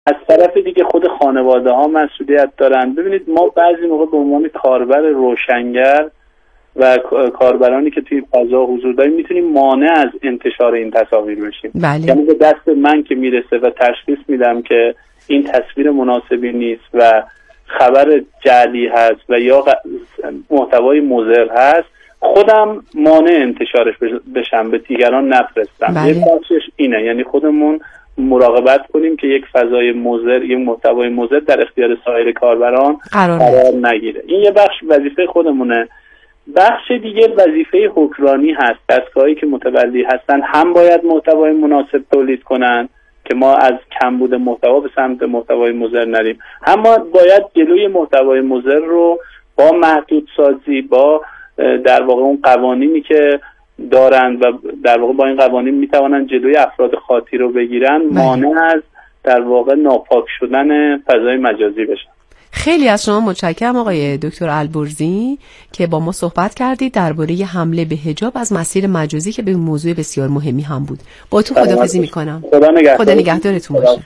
از طرف دیگه خود خانواده ها مسئولیت دارن. ببینید ما بعضی موقع به عنوان کاربر روشنگر و کاربرانی که توی فضا حضور داریم میتونیم مانع از انتشار این تصاویر بشیم. بله. یعنی به دست من که میرسه و تشخیص میدم که این تصویر مناسبی نیست و خبر جعلی هست و یا محتوای مضر هست، خودم مانع انتشارش بشم، به دیگران نفرستم. بله. یک بخشش اینه، یعنی خودمون مراقبت کنیم که یک فضای مضر، یک محتوای مضر در اختیار سایر کاربران قرار نگیره. این یه بخش وظیفه خودمونه. بخش دیگه وظیفه حکمرانی هست. دستگاهایی که متولی هستن هم باید محتوای مناسب تولید کنن که ما از کمبود محتوا به سمت محتوای مضر نریم، هم باید جلوی محتوای مضر رو با محدود سازی، با در واقع اون قوانینی که دارند و در واقع با این قوانین میتوانند جلوی افراد خاطی رو بگیرن، مانع از در واقع ناپاک شدن فضای مجازی بشن. خیلی از شما متشکرم آقای دکتر البرزی که با ما صحبت کردید درباره حمله به حجاب از مسیر مجازی که به موضوع بسیار مهمی هم بود. با تو خداحافظی میکنم. خدا نگهدارتون باشه.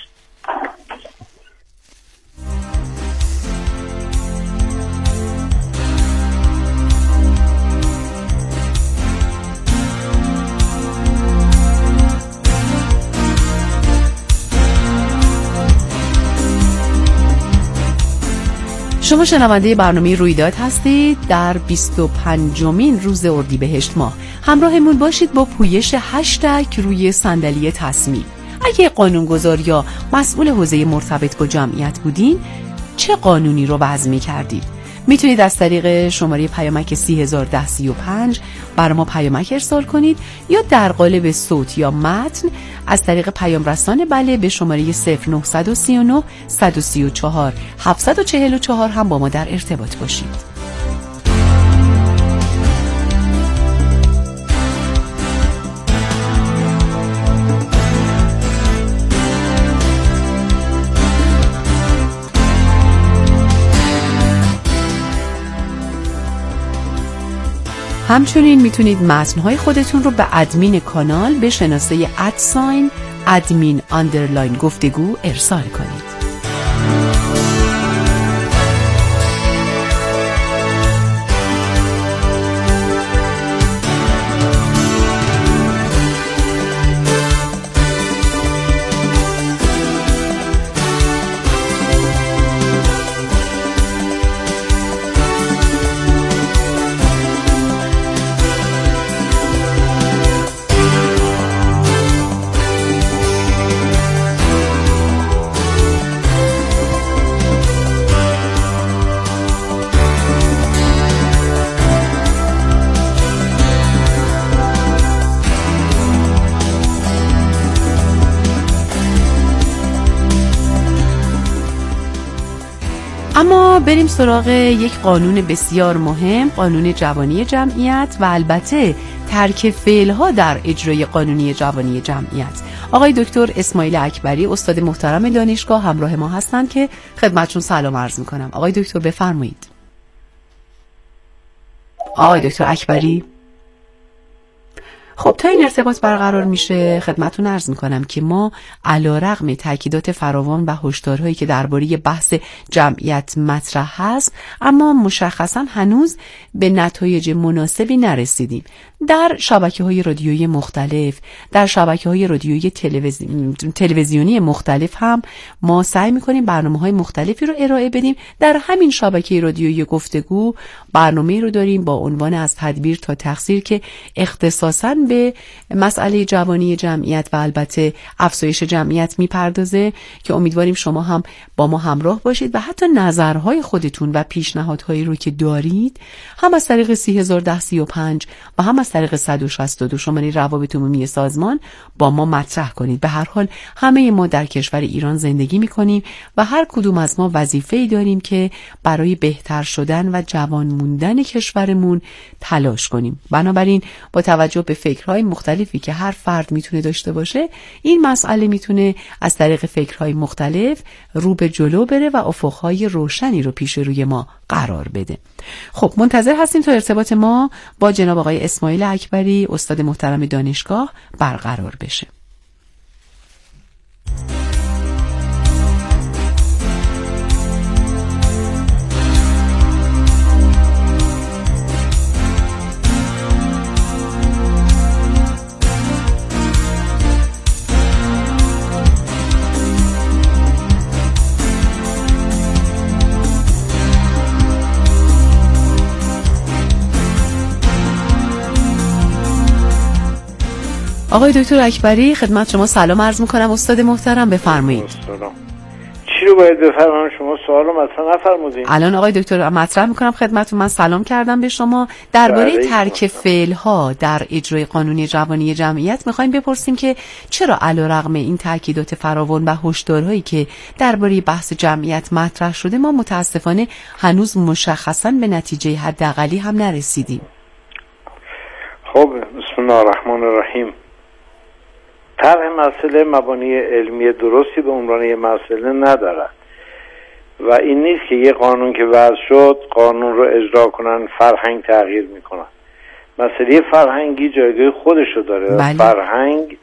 شما شنونده برنامه رویداد هستید. در 25مین روز اردیبهشت ماه همراهمون باشید با پویش هشتگ روی صندلی تصمیم. اگه قانونگذار یا مسئول حوزه مرتبط با جمعیت بودین، چه قانونی رو وضع می‌کردید؟ میتونید از طریق شماره پیامک 301035 برای ما پیامک ارسال کنید یا در قالب صوت یا متن از طریق پیام رسان بله به شماره 0939 134 744 هم با ما در ارتباط باشید. همچنین میتونید متن‌های خودتون رو به ادمین کانال به شناسه @admin_گفتگو ارسال کنید. اما بریم سراغ یک قانون بسیار مهم، قانون جوانی جمعیت و البته ترک فعل‌ها در اجرای قانونی جوانی جمعیت. آقای دکتر اسماعیل اکبری استاد محترم دانشگاه همراه ما هستند که خدمتشون سلام عرض می‌کنم. آقای دکتر بفرمایید. آقای دکتر اکبری، خب تا این ارتباط برقرار میشه خدمتتون عرض میکنم که ما علیرغم تاکیدات فراوان و هشدارهایی که درباره بحث جمعیت مطرح هست، اما مشخصا هنوز به نتایج مناسبی نرسیدیم. در شبکه‌های رادیویی مختلف، در شبکه‌های رادیویی تلویزیونی مختلف هم ما سعی می‌کنیم برنامه‌های مختلفی رو ارائه بدیم. در همین شبکه رادیویی گفتگو برنامه‌ای رو داریم با عنوان از تدبیر تا تقصیر که اختصاصاً به مسئله جوانی جمعیت و البته افزایش جمعیت میپردازه که امیدواریم شما هم با ما همراه باشید و حتی نظرهای خودتون و پیشنهادهایی رو که دارید هم از طریق 301035 و هم از طریق 162 شماره روابط عمومی سازمان با ما مطرح کنید. به هر حال همه ما در کشور ایران زندگی میکنیم و هر کدوم از ما وظیفه‌ای داریم که برای بهتر شدن و جوان موندن کشورمون تلاش کنیم. بنابراین با توجه به فکرهای مختلفی که هر فرد میتونه داشته باشه، این مسئله میتونه از طریق فکرهای مختلف رو به جلو بره و افقهای روشنی رو پیش روی ما قرار بده. خب منتظر هستیم تا ارتباط ما با جناب آقای اسماعیل اکبری استاد محترم دانشگاه برقرار بشه. آقای دکتر اکبری خدمت شما سلام عرض میکنم. استاد محترم بفرمایید. چی رو باید بفرمایید؟ شما سوالو مثلا نفرمودین. الان آقای دکتر مطرح میکنم خدمتتون. من سلام کردم به شما درباره ترک فعل ها در اجرای قانون روانی جمعیت. میخوایم بپرسیم که چرا علیرغم این تاکیدات فراوان و هشدارهایی که درباره بحث جمعیت مطرح شده ما متاسفانه هنوز مشخصا به نتیجه حداقلی هم نرسیدیم. خب بسم الله الرحمن الرحیم. طرح مسئله مبانی علمی درستی به عنوان یه مسئله ندارد و این نیست که یه قانون که وضع شد قانون رو اجرا کنن فرهنگ تغییر میکنن. مسئله فرهنگی جایگاه خودشو داره. بله. فرهنگ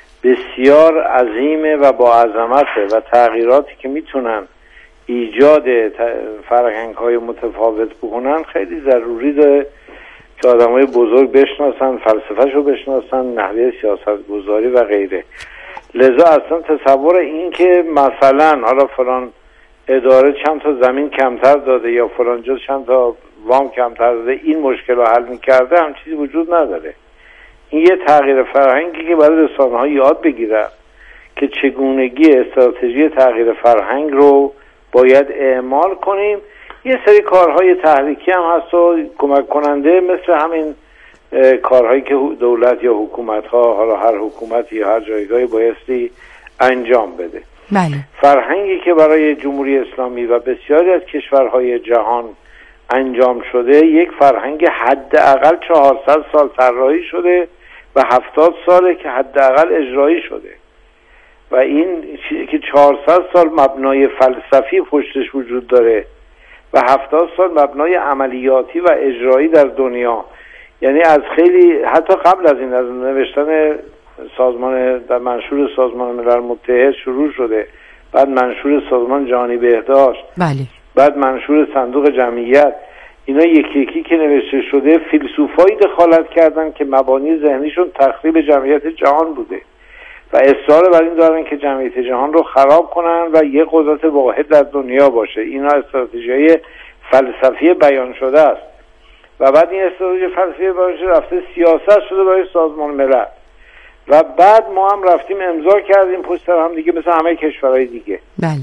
بسیار عظیمه و با عظمته و تغییراتی که میتونن ایجاد فرهنگ های متفاوت بکنن خیلی ضروری داره که آدمای بزرگ بشناسن، فلسفه‌شو رو بشناسن، نحوه سیاست گذاری و غیره. لذا اصلا تصور این که مثلا حالا فلان اداره چند تا زمین کمتر داده یا فلان جا چند تا وام کمتر داده این مشکل رو حل می‌کرده هم چیزی وجود نداره. این یه تغییر فرهنگی که برای رسانه‌ها یاد بگیرن که چگونگی استراتژی تغییر فرهنگ رو باید اعمال کنیم. یه سری کارهای تحریکی هم هست و کمک کننده مثل همین کارهایی که دولت یا حکومت‌ها، حالا هر حکومتی یا هر جایگاهی بایستی انجام بده. بله. فرهنگی که برای جمهوری اسلامی و بسیاری از کشورهای جهان انجام شده یک فرهنگ حداقل 400 سال طراحی شده و 70 ساله که حداقل اجرایی شده و این چیزی که 400 سال مبنای فلسفی پشتش وجود داره و 70 سال مبنای عملیاتی و اجرایی در دنیا، یعنی از خیلی حتی قبل از این از نوشتن سازمان در منشور سازمان ملل متحد شروع شده، بعد منشور سازمان جهانی بهداشت، بله. بعد منشور صندوق جمعیت، اینا یکی یکی که نوشته شده فیلسوفایی دخالت کردن که مبانی ذهنیشون تخریب جمعیت جهان بوده و اصرار بر این دارن که جمعیت جهان رو خراب کنن و یک قدرت واحد در دنیا باشه. اینا استراتژی فلسفی بیان شده است و بعد این استراتژی فلسفی بیان شده رفته سیاست شده برای سازمان ملل و بعد ما هم رفتیم امضا کردیم پشت سر هم دیگه مثل همه کشورهای دیگه. بله.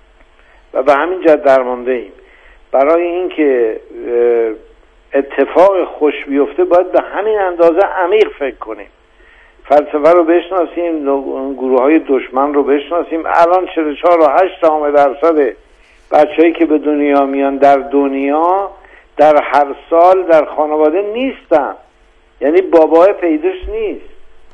و به همین جد درمانده ایم. برای اینکه اتفاق خوش بیفته باید به همین اندازه عمیق فکر کنیم، فلسفه رو بشناسیم، گروه های دشمن رو بشناسیم. الان 44.8% بچه‌ای که به دنیا میان در دنیا در هر سال در خانواده نیستن، یعنی بابای پیداش نیست.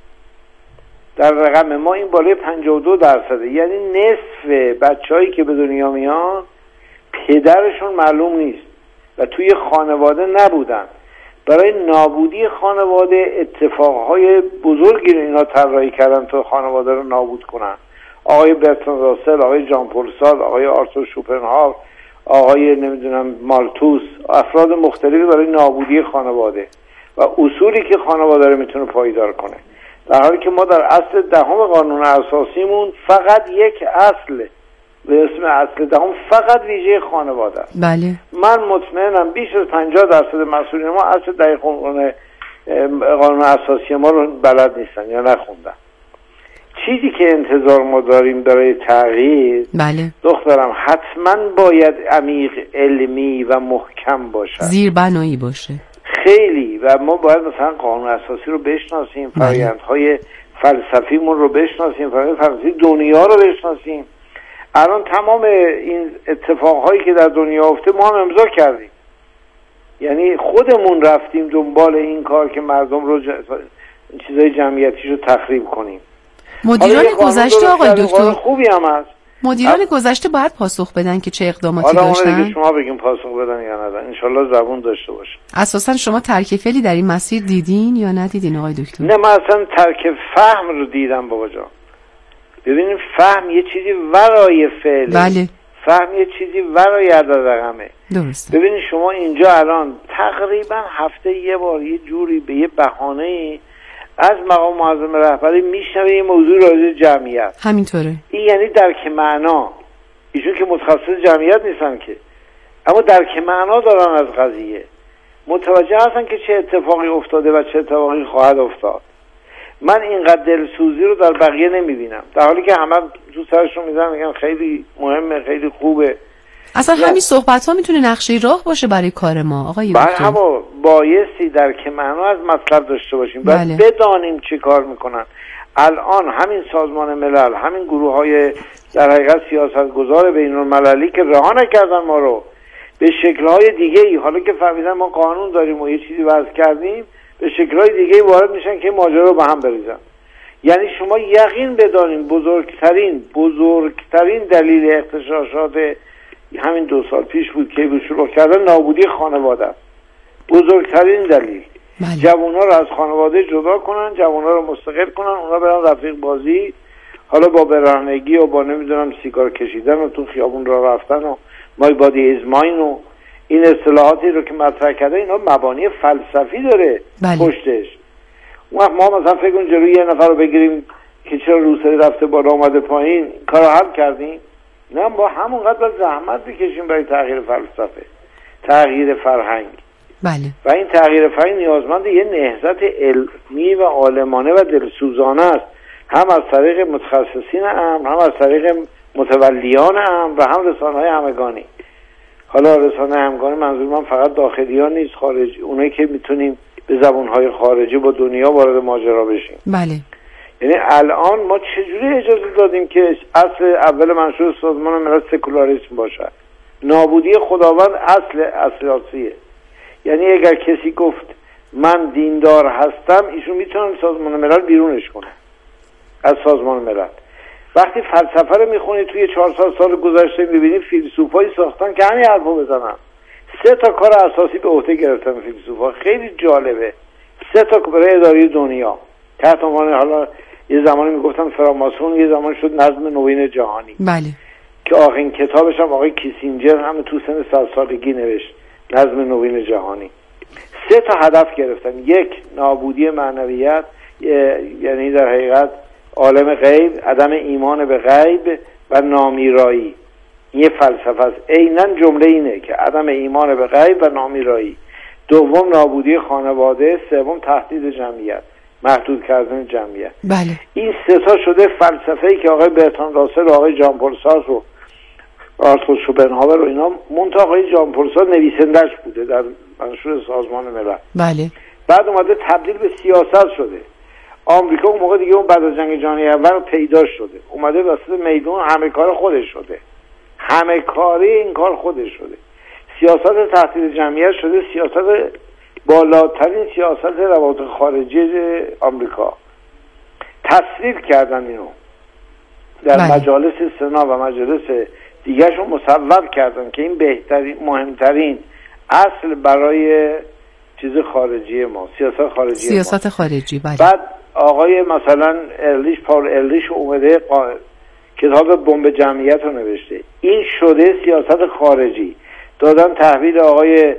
در رقم ما این بالای 52%، یعنی نصف بچه‌هایی که به دنیا میان پدرشون معلوم نیست و توی خانواده نبودن. برای نابودی خانواده اتفاقهای بزرگی رو اینا طراحی کردن تا خانواده رو نابود کنن. آقای برتراند راسل، آقای ژان پل سارتر، آقای آرتور شوپنهاور، آقای نمیدونم مالتوس، افراد مختلفی برای نابودی خانواده و اصولی که خانواده رو میتونه پایدار کنه، در حالی که ما در اصل 10 قانون اساسیمون فقط یک اصل به اسم اصل 10 فقط ویژه خانواده است. بله. من مطمئنم بیش از 50% مسئولین ما اصل 10 قانون اساسی ما رو بلد نیستن یا نخوندن. چیزی که انتظار ما داریم برای تغییر، بله، دخترم حتما باید عمیق، علمی و محکم باشه، زیربنایی باشه خیلی. و ما باید مثلا قانون اساسی رو بشناسیم، فرآیندهای فلسفیمون رو بشناسیم، فرآیند فلسفی دنیا رو بشناسیم. الان تمام این اتفاقهایی که در دنیا افتاده ما هم امضا کردیم، یعنی خودمون رفتیم دنبال این کار که مردم رو چیزای جمعیتیشو تخریب کنیم. مدیران گذشته آقای دکتر خوبی هم هست، مدیران گذشته باید پاسخ بدن که چه اقداماتی داشتن. حالا شما بگیم پاسخ بدن یا ندن، انشالله زبون داشته باشه. اساسا شما ترک فعلی در این مسیر دیدین یا ندیدین آقای دکتر؟ نه، من اصلا ترک فهم رو دیدم بابا جان. ببینید فهم یه چیزی ورای فعله. بله. فهم یه چیزی ورای عدد رقمه. درسته. ببینید شما اینجا الان تقریبا هفته یه بار یه جوری به یه بهانه‌ای از مقام معظم رهبری میشنوه یه موضوع راجع جمعیت. همینطوره. این یعنی درک معنا. ایشون که متخصص جمعیت نیستن که، اما درک معنا دارن از قضیه، متوجه هستن که چه اتفاقی افتاده و چه اتفاقی خواهد افتاد. من اینقدر دلسوزی رو در بقیه نمیبینم، در حالی که همه تو سرشون میزنن میگن خیلی مهمه، خیلی خوبه. اصلا همین صحبت ها میتونه نقشه راه باشه برای کار ما آقای دکتر. اما بایستی درک معنا از مطلب داشته باشیم، باید بدانیم چی کار میکنن. الان همین سازمان ملل، همین گروه های در حقیقت سیاستگزار بین‌المللی که رها نکردن ما رو به شکل‌های دیگه‌ای، حالا که فهمیدن ما قانون داریم و یه چیزی وضع کردیم، به شکل‌های دیگه‌ای وارد میشن که ماجرا رو به هم بریزن. یعنی شما یقین بدانید بزرگترین دلیل اغتشاشات همین 2 سال پیش بود که شروع کردن نابودی خانواده است. بزرگترین دلیل. جوان‌ها رو از خانواده جدا کنن، جوان‌ها رو مستقل کنن، اونا برن رفیق بازی، حالا با برهنگی و با نمیدونم سیگار کشیدن و تو خیابون راه رفتن و مای بادی از ماین و این اصطلاحاتی رو که مطرح کرده، اینا مبانی فلسفی داره پشتش. اون وقت ما مثلا فکر کنیم جلوی یه نفر رو بگیریم که چرا روسری رفته بالا اومده پایین، کارو حل کردیم؟ نه، با همونقدر زحمت بکشیم برای تغییر فلسفه، تغییر فرهنگ. بله. و این تغییر فرهنگ نیازمند یه نهضت علمی و عالمانه و دلسوزانه است، هم از طریق متخصصین امر، هم از طریق متولیان امر و هم رسانه‌های همگانی. حالا رسانه همگانی منظور من فقط داخلیان نیست، خارجی، اونایی که میتونیم به زبانهای خارجی با دنیا وارد ماجرا بشیم. بله. یعنی الان ما چجوری اجازه دادیم که اصل اول منشور سازمان ملل سکولاریسم باشد؟ نابودی خداوند اصل اساسیه. یعنی اگر کسی گفت من دیندار هستم، ایشون میتونن سازمان ملل بیرونش کنه از سازمان ملل. وقتی فلسفه رو میخونی توی 400 سال گذشته میبینی فیلسوفایی ساختن که همین حرفو بزنن. 3 تا کار اساسی به عهده گرفتن فیلسوفا، خیلی جالبه. 3 تا برای اداره دنیا تحت عنوان، حالا یه زمانی میگفتن فراماسون، یه زمان شد نظم نوین جهانی. بله. که آخرین کتابش هم آقای کیسینجر هم تو سن 100 سالگی نوشت، نظم نوین جهانی. 3 تا هدف گرفتن. 1 نابودی معنویت، یعنی در حقیقت عالم غیب، عدم ایمان به غیب و نامیرایی. یه فلسفه است. عیناً جمله اینه که عدم ایمان به غیب و نامیرایی. 2 نابودی خانواده. 3 تهدید جمعیت، محدود کردن جمعیت. بله. این 3 تا شده فلسفه‌ای که آقای برتراند راسل و آقای ژان پل سارتر و آرتور شوپنهاور و اینا، منتها آقای ژان پل سارتر نویسندش بوده در منشور سازمان ملل. بله. بعد اومده تبدیل به سیاست شده. آمریکا اون موقع دیگه اون بعد از جنگ جهانی اول پیدا شده، اومده وسط میدون همه کار خودش شده، همه کاری این کار خودش شده. سیاست تهدید جمعیت شده سیاست بالاترین سیاست روابط خارجی آمریکا. تصویب کردن اینو در مجالس سنا و مجالس دیگرشون مصوب کردن که این بهترین، مهمترین اصل برای چیز خارجی ما، سیاست خارجی بله. بعد آقای مثلا پاول ارلیش اومده کتاب بمب جمعیت رو نوشته، این شده سیاست خارجی. دادن تحویل آقای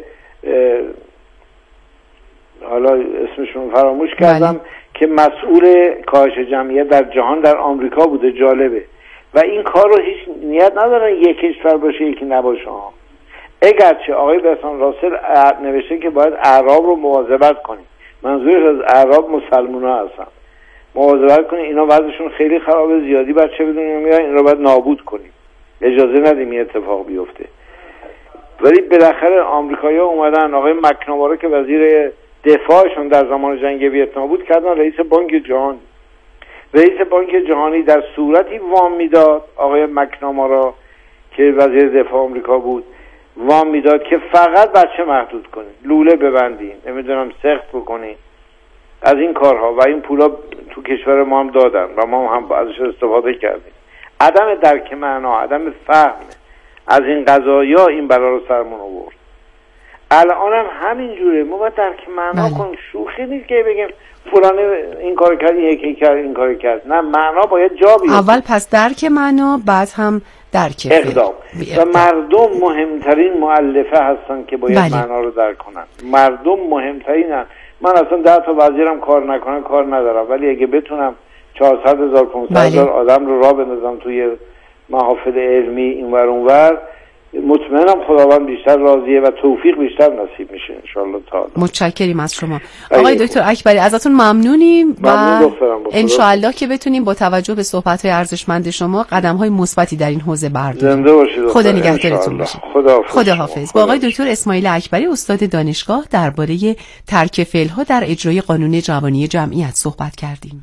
حالا اسمشون فراموش کردم بله. که مسئول کاهش جمعیت در جهان در آمریکا بوده. جالبه. و این کار رو هیچ نیت ندارن یک کشور باشه یکی نباشه ها. اگرچه آقای برتراند راسل نوشته که باید اعراب رو مواظبت کنیم، منظورش از اعراب مسلمونا هستن، مواظبت کنیم اینا وضعشون خیلی خرابه، زیادی بچه بدون میاد، این رو باید نابود کنیم، اجازه ندیم این اتفاق بیفته. ولی بالاخره آمریکایی‌ها اومدن، آقای مکنامارا که وزیر دفاعشون در زمان جنگ ویتنام بود کردن رئیس بانک جهانی. رئیس بانک جهانی در صورتی وام میداد، آقای مکنامارا که وزیر دفاع آمریکا بود، وام میداد که فقط بچه محدود کنید، لوله ببندین، نمیدونم سخت بکنین، از این کارها. و این پولا تو کشور ما هم دادن و ما هم ازش استفاده کردیم. عدم درک معنا، عدم فهم از این قضایا این بلا رو سرمون آورد. الان هم همین جوره، ما باید درک معنا کنیم. شوخی نیست که بگیم فلان این کار کرد، یکی کرد این کار کرد. نه، معنا باید جا بیفته. اول پس درک معنا، بعد هم درک اقدام. و مردم مهمترین مؤلفه هستن که باید معنا رو درک کنن. مردم مهمترینن. من اصلا 10 تا وزیرم کار نکنم کار ندارم، ولی اگه بتونم 400,000 500,000 آدم رو راه بندازم توی محافل علمی اینور اونور، مطمئنم خداوند بیشتر راضیه و توفیق بیشتر نصیب میشه انشالله تعالی. متشکریم از شما آقای دکتر اکبری، ازتون ممنونیم و انشالله که بتونیم با توجه به صحبت‌های ارزشمند شما قدم‌های مثبتی در این حوزه برداریم. زنده باشید. خدا نگهدارتون باشه. خداحافظ. با آقای دکتر اسماعیل اکبری استاد دانشگاه درباره ترک فعل‌ها در اجرای قانون جوانی جمعیت صحبت کردیم.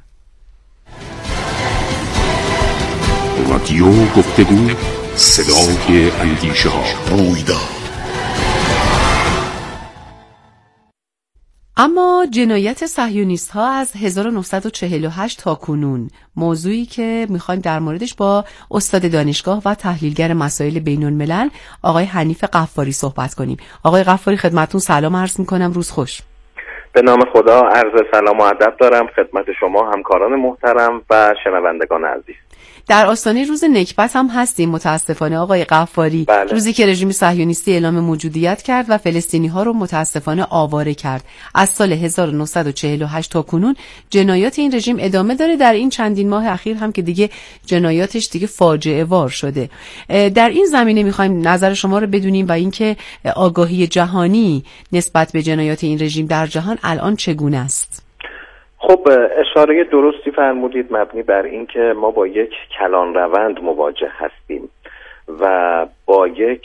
رادیو گفتگو، صدای اندیشه ها، رویداد. اما جنایت صهیونیست ها از 1948 تا کنون، موضوعی که میخوایم در موردش با استاد دانشگاه و تحلیلگر مسائل بین الملل آقای حنیف غفاری صحبت کنیم. آقای غفاری خدمتتون سلام عرض میکنم، روز خوش. به نام خدا عرض سلام و ادب دارم خدمت شما همکاران محترم و شنوندگان عزیز. در آستانه روز نکبت هم هستیم متاسفانه آقای غفاری. بله. روزی که رژیم صهیونیستی اعلام موجودیت کرد و فلسطینی ها رو متاسفانه آواره کرد. از سال 1948 تا کنون جنایات این رژیم ادامه داره، در این چندین ماه اخیر هم که دیگه جنایاتش دیگه فاجعه وار شده. در این زمینه میخوایم نظر شما رو بدونیم و اینکه آگاهی جهانی نسبت به جنایات این رژیم در جهان الان چگونه است؟ خب اشاره درستی فرمودید مبنی بر اینکه ما با یک کلان روند مواجه هستیم و با یک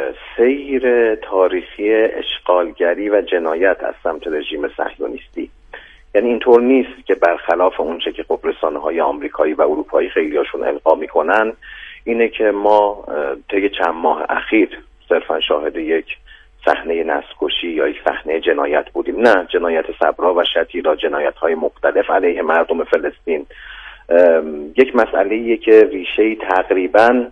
سیر تاریخی اشغالگری و جنایت از سمت رژیم صهیونیستی. یعنی اینطور نیست که برخلاف اونچه که خب رسانه‌های آمریکایی و اروپایی خیلیاشون القا میکنن اینه که ما طی چند ماه اخیر صرفا شاهد یک صحنه نسل‌کشی یا یک صحنه جنایت بودیم. نه، جنایت صبرا و شتیلا، جنایت‌های مختلف علیه مردم فلسطین یک مسئله‌ایه که ریشه‌ای تقریباً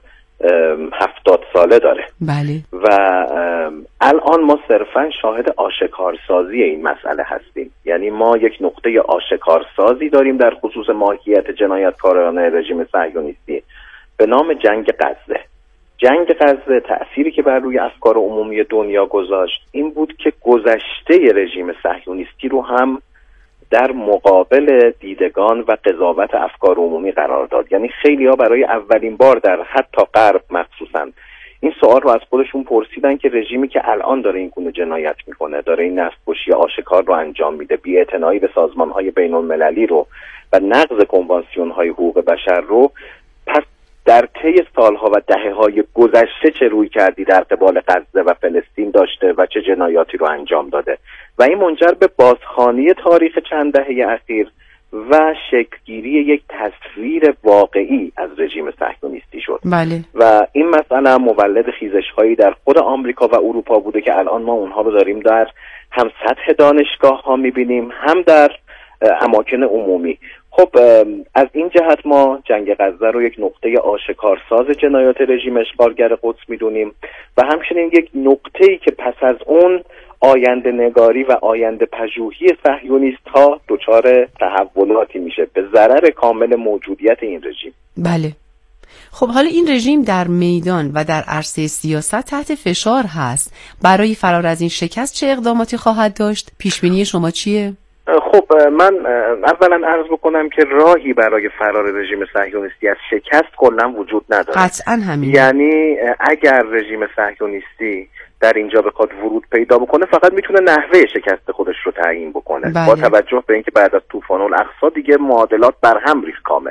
70 ساله داره. بله. و الان ما صرفاً شاهد آشکارسازی این مسئله هستیم. یعنی ما یک نقطه آشکارسازی داریم در خصوص ماهیت جنایتکارانه رژیم صهیونیستی به نام جنگ غزه. جنگ غزه تأثیری که بر روی افکار عمومی دنیا گذاشت این بود که گذشته رژیم صهیونیستی رو هم در مقابل دیدگان و قضاوت افکار عمومی قرار داد. یعنی خیلی‌ها برای اولین بار در حتی غرب مخصوصاً این سوال رو از خودشون پرسیدن که رژیمی که الان داره این گونه جنایت میکنه، داره این نسل‌کشی آشکار رو انجام میده، بی‌اعتنایی به سازمان‌های بین‌المللی رو و نقض کنوانسیون‌های حقوق بشر رو، پس در طی سالها و دهه‌های گذشته چه روی کردی در قبال غزه و فلسطین داشته و چه جنایاتی رو انجام داده و این منجر به بازخوانی تاریخ چند دهه اخیر و شکلگیری یک تصویر واقعی از رژیم صهیونیستی شد. بله. و این مسئله مولد خیزش‌هایی در خود آمریکا و اروپا بوده که الان ما اونها رو داریم در هم سطح دانشگاه‌ها می‌بینیم هم در اماکن عمومی. خب از این جهت ما جنگ غزه رو یک نقطه آشکارساز جنایات رژیم اشغالگر قدس میدونیم و همچنین یک نقطه‌ای که پس از اون آینده نگاری و آینده پژوهی صهیونیست ها دچار تحولاتی میشه به ضرر کامل موجودیت این رژیم. بله. خب حالا این رژیم در میدان و در عرصه سیاست تحت فشار هست. برای فرار از این شکست چه اقداماتی خواهد داشت؟ پیشبینی شما چیه؟ خب من اولا عرض بکنم که راهی برای فرار رژیم صهیونیستی از شکست کلا وجود نداره. قطعا همین. یعنی اگر رژیم صهیونیستی در اینجا بخواد ورود پیدا بکنه فقط میتونه نحوه شکست خودش رو تعیین بکنه. بله. با توجه به اینکه بعد از طوفان الاقصی دیگه معادلات برهم ریخت کامل.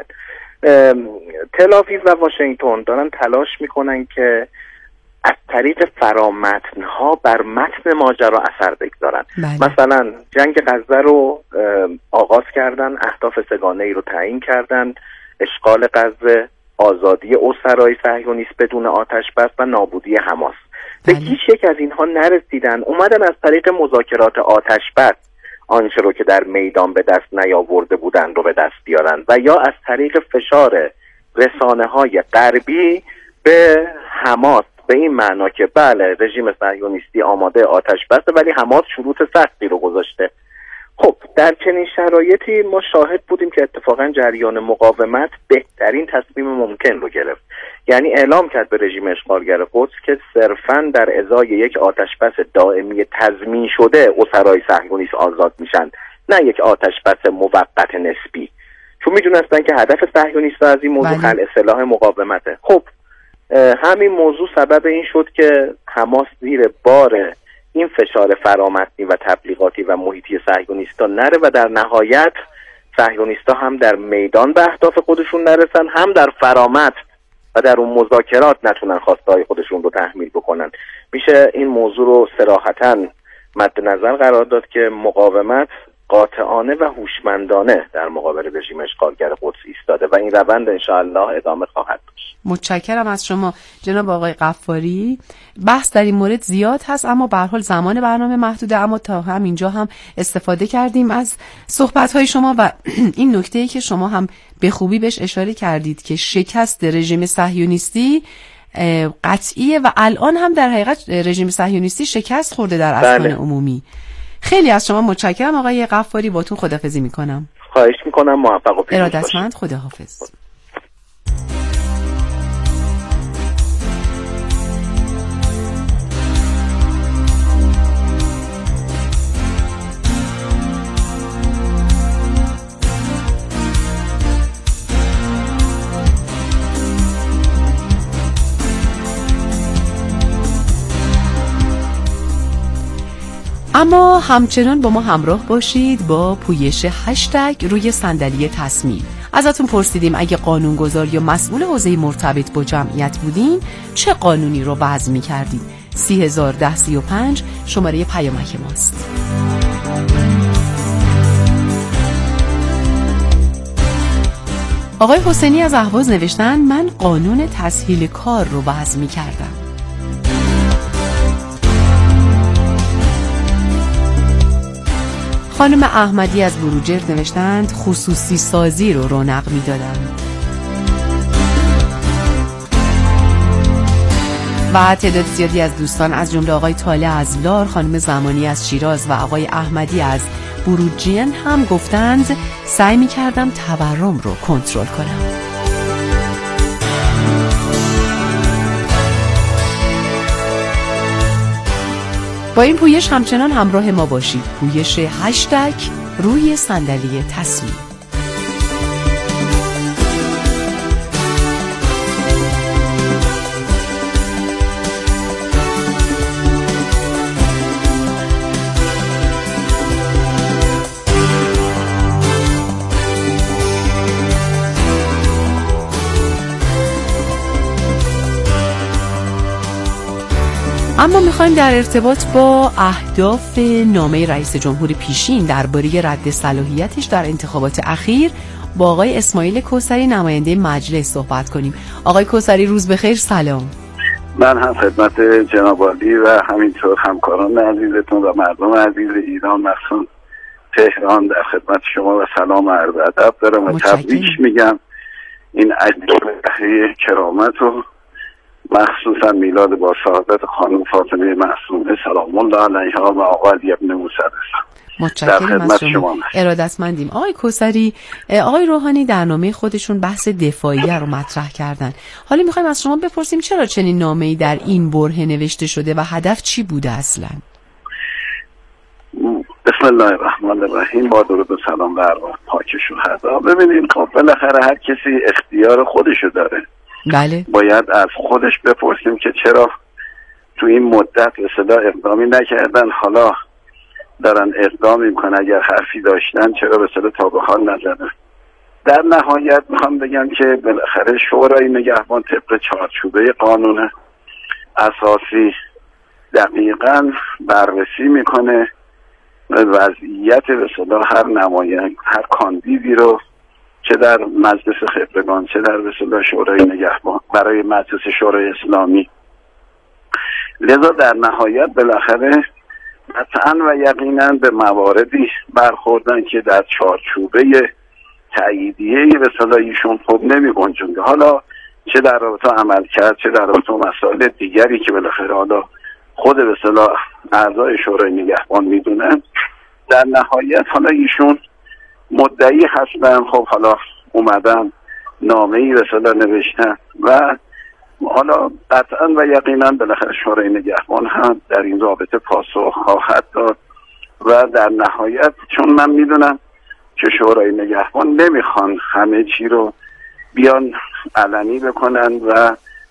تل‌آویو و واشنگتن دارن تلاش میکنن که از طریق فرامتنها بر متن ماجرا اثر بگذارن. بله. مثلا جنگ غزه رو آغاز کردن، اهداف سه‌گانه‌ای رو تعیین کردن، اشغال غزه، آزادی اسرای صهیونیست بدون آتش بس و نابودی حماس. به هیچ یک از اینها نرسیدن، اومدن از طریق مذاکرات آتش بس آنچه رو که در میدان به دست نیاورده بودن رو به دست بیارن و یا از طریق فشار رسانه‌های غربی به حماس به این معنا که بله رژیم صهیونیستی آماده آتش بسه ولی حماس شروط سختی رو گذاشته. خب در چنین شرایطی ما شاهد بودیم که اتفاقا جریان مقاومت بهترین تصمیم ممکن رو گرفت. یعنی اعلام کرد به رژیم اشغالگر قدس که صرفاً در ازای یک آتشبس دائمی تضمین شده اسرای صهیونیست آزاد میشن، نه یک آتشبس موقت نسبی، چون میدونستن که هدف صهیونیست‌ها از این موضوع خلع سلاح مقاومته. خب همین موضوع سبب این شد که حماس زیر بار این فشار فرامتنی و تبلیغاتی و محیطی صهیونیستا نره و در نهایت صهیونیستا هم در میدان به اهداف خودشون نرسن، هم در فرامت و در اون مذاکرات نتونن خواسته‌های خودشون رو تحمیل بکنن. میشه این موضوع رو صراحتاً مد نظر قرار داد که مقاومت قاطعانه و هوشمندانه در مقابل رژیم اشغالگر قدس ایستاده و این روند انشاءالله ادامه خواهد داشت. متشکرم از شما جناب آقای غفاری. بحث در این مورد زیاد هست اما به هر حال زمان برنامه محدوده، اما تا همینجا هم استفاده کردیم از صحبت‌های شما و این نکته‌ای که شما هم به خوبی بهش اشاره کردید که شکست رژیم صهیونیستی قطعیه و الان هم در حقیقت رژیم صهیونیستی شکست خورده در اذهان عمومی. خیلی از شما متشکرم آقای غفاری، باتون خداحافظی میکنم. خواهش میکنم، موفق و پیروز باشید. ارادتمند، خداحافظ. اما همچنان با ما همراه باشید با پویش هشتگ روی صندلی تصمیم. ازتون پرسیدیم اگه قانونگذار یا مسئول حوزه مرتبط با جمعیت بودین چه قانونی رو وضع می‌کردید؟ 301035 شماره پیامک ماست. آقای حسینی از اهواز نوشتن من قانون تسهیل کار رو وضع می‌کردم. خانم احمدی از بروجرد نوشتند خصوصی سازی رو رونق میدادن. و تعداد زیادی از دوستان از جمله آقای طالع از لار، خانم زمانی از شیراز و آقای احمدی از بروجین هم گفتند سعی میکردم تورم رو کنترل کنم. با این پویش همچنان همراه ما باشید. پویش هشتگ روی صندلی تصمیم. اما میخوایم در ارتباط با اهداف نامه رئیس جمهور پیشین درباره رد صلاحیتش در انتخابات اخیر با آقای اسماعیل کوثری نماینده مجلس صحبت کنیم. آقای کوثری روز بخیر، سلام. من هم خدمت جناب عالی و همینطور همکاران عزیزتون و مردم عزیز ایران مخصوص تهران در خدمت شما و سلام و عرض ادب دارم و تبریک میگم این عید کرامت و مخصوصا میلاد با سعادت خانم فاطمه معصومه سلام الله علیها و آقا علی ابن موسی. متشکرم از شما. ارادتمندیم. آقای کوثری، آقای روحانی در نامه خودشون بحث دفاعیه رو مطرح کردن. حالا میخوایم از شما بپرسیم چرا چنین نامه‌ای در این برهه نوشته شده و هدف چی بوده اصلا؟ بسم الله الرحمن الرحیم. با درود و سلام بر پاک شهدا. ببینید خب بالاخره هر کسی اختیار خودشو داره. بله. باید از خودش بپرسیم که چرا تو این مدت اصلا اقدامی نکردن، حالا دارن اقدام میکنن، اگر حرفی داشتن چرا اصلا تا به حال نزدن. در نهایت میخوام بگم که بالاخره شورای نگهبان طبق چارچوبه قانون اساسی دقیقاً بررسی میکنه وضعیت اصلا هر کاندیدی رو، چه در مجلس خبرگان چه در اصطلاح شورای نگهبان برای مجلس شورای اسلامی. لذا در نهایت بالاخره قطعاً و یقیناً به مواردی برخوردن که در چارچوبه تأییدیه به اصطلاح ایشون خب نمی‌گنجونده، حالا چه در رابطه عمل کرد چه در رابطه مسائل دیگری که بالاخره حالا خود به اصطلاح اعضای شورای نگهبان میدونن. در نهایت حالا ایشون مدعی هستن، خب حالا اومدن نامه‌ای رساله نوشتن و حالا قطعا و یقینا بالاخره شورای نگهبان هم در این رابطه پاسخ خواهد داد و در نهایت چون من میدونم که شورای نگهبان نمیخوان همه چی رو بیان علنی بکنن و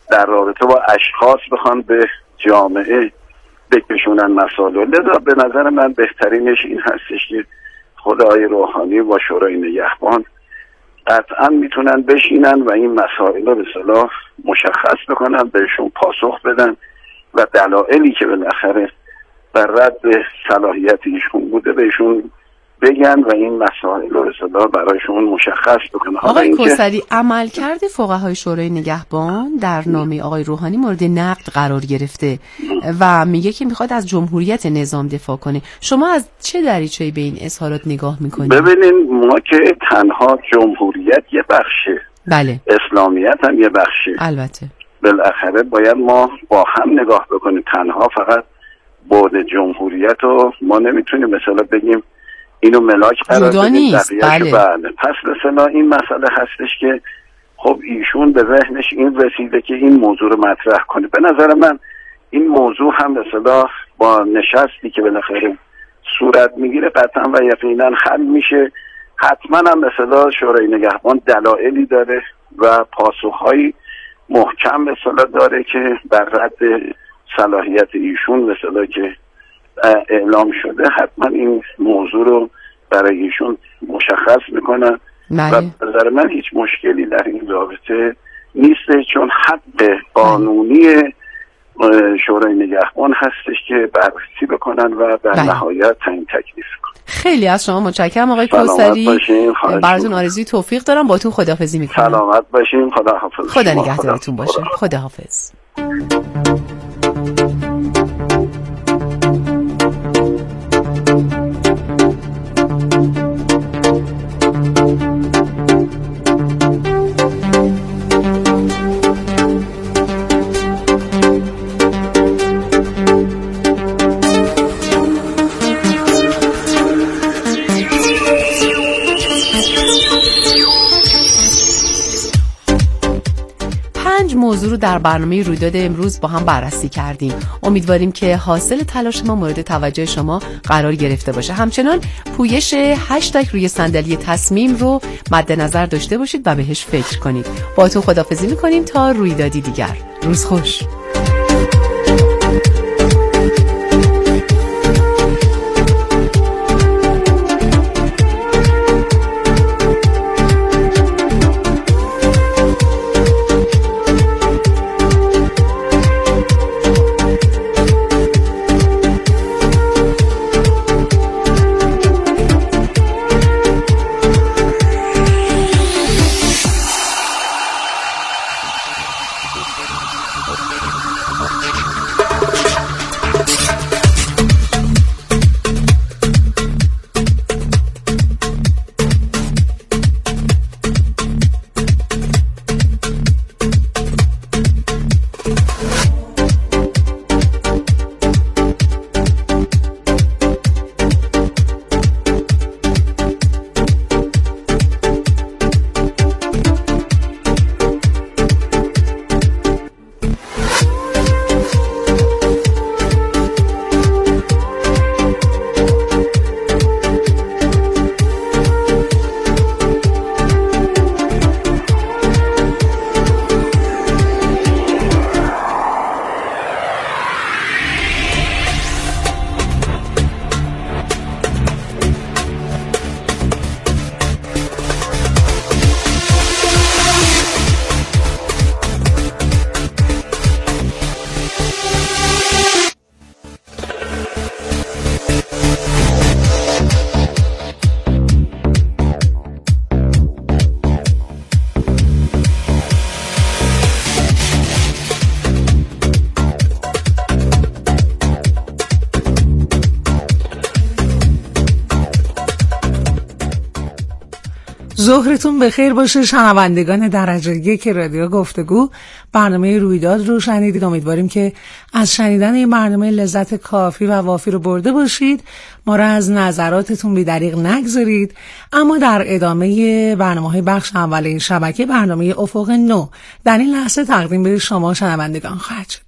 در رابطه با اشخاص بخوان به جامعه بکشونن مسائل. لذا به نظر من بهترینش این هستش که خود آقای روحانی با شورای نگهبان قطعا میتونن بشینن و این مسائل رو به اصطلاح مشخص بکنن، بهشون پاسخ بدن و دلایلی که بالاخره بر رد صلاحیت ایشون بوده بهشون بگن و این مسائل رو به اصطلاح برایشون مشخص بکنن. آقای کوثری، عملکرد فقهای شورای نگهبان در نامه آقای روحانی مورد نقد قرار گرفته و میگه که میخواد از جمهوریت نظام دفاع کنه. شما از چه دریچه‌ای به این اظهارات نگاه میکنید؟ ببینین، ما که تنها جمهوریت یه بخشه، بله، اسلامیت هم یه بخشه. البته بالاخره باید ما با هم نگاه بکنیم. تنها فقط بعد جمهوریت رو ما نمیتونیم مثلا بگیم اینو ملاک قرار بدیم. بله. پس مثلا این مسئله هستش که خب ایشون به ذهنش این رسیده که این موضوع رو مطرح کنه. به نظر من این موضوع هم مثلا با نشستی که بالاخره صورت میگیره قطعا و یقینا حل میشه. حتما هم مثلا شورای نگهبان دلایلی داره و پاسخهایی محکم مثلا داره که بر رد صلاحیت ایشون مثلا که اعلام شده حتما این موضوع رو برای ایشون مشخص میکنن و به نظر من هیچ مشکلی در این رابطه نیست، چون حق قانونی شورای نگهبان هستش که بررسی بکنن و در نهایت تعیین تکلیف کنن. خیلی از شما متشکرم آقای کوثری، براتون آرزوی توفیق دارم. باتون خداحافظی میکنم. سلامت باشین. خداحافظ. خدا نگهدارتون باشه. خداحافظ. موضوع رو در برنامه رویداد امروز با هم بررسی کردیم. امیدواریم که حاصل تلاش ما مورد توجه شما قرار گرفته باشه. همچنان پویش هشتگ روی صندلی تصمیم رو مد نظر داشته باشید و بهش فکر کنید. با تو خداحافظی می‌کنیم تا رویدادی دیگر. روز خوش. ظهرتون بخیر باشه شنوندگان درجه یک رادیو گفتگو. برنامه رویداد رو شنیدید. امیدواریم که از شنیدن این برنامه لذت کافی و وافی رو برده باشید. ما رو از نظراتتون بی‌دریغ نگذارید. اما در ادامه برنامه‌های بخش اول این شبکه، برنامه افق 9 در این لحظه تقدیم به شما شنوندگان خواهد شد.